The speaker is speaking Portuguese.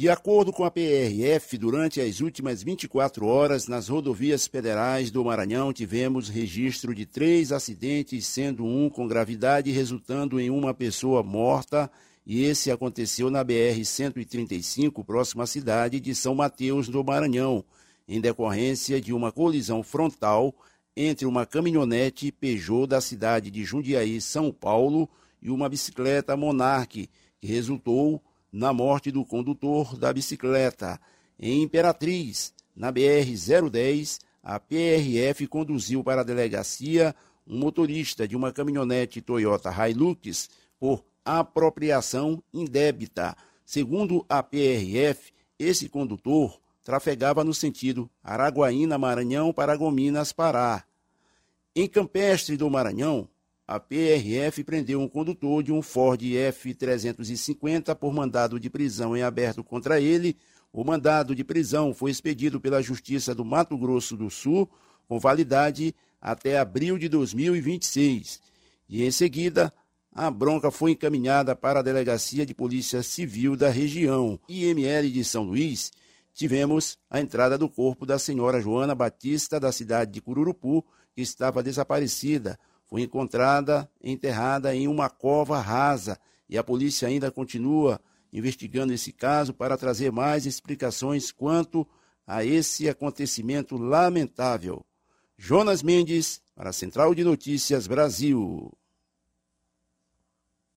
De acordo com a PRF, durante as últimas 24 horas, nas rodovias federais do Maranhão, tivemos registro de 3 acidentes, sendo um com gravidade, resultando em uma pessoa morta, e esse aconteceu na BR-135, próxima à cidade de São Mateus, do Maranhão, em decorrência de uma colisão frontal entre uma caminhonete Peugeot da cidade de Jundiaí, São Paulo, e uma bicicleta Monarch, que resultou na morte do condutor da bicicleta. Em Imperatriz, na BR-010, a PRF conduziu para a delegacia um motorista de uma caminhonete Toyota Hilux por apropriação indébita. Segundo a PRF, esse condutor trafegava no sentido Araguaína, Maranhão, Paragominas, Pará. Em Campestre do Maranhão, a PRF prendeu um condutor de um Ford F-350 por mandado de prisão em aberto contra ele. O mandado de prisão foi expedido pela Justiça do Mato Grosso do Sul, com validade até abril de 2026. E, em seguida, a bronca foi encaminhada para a Delegacia de Polícia Civil da região. IML de São Luís, tivemos a entrada do corpo da senhora Joana Batista, da cidade de Cururupu, que estava desaparecida. Foi encontrada enterrada em uma cova rasa e a polícia ainda continua investigando esse caso para trazer mais explicações quanto a esse acontecimento lamentável. Jonas Mendes, para a Central de Notícias Brasil.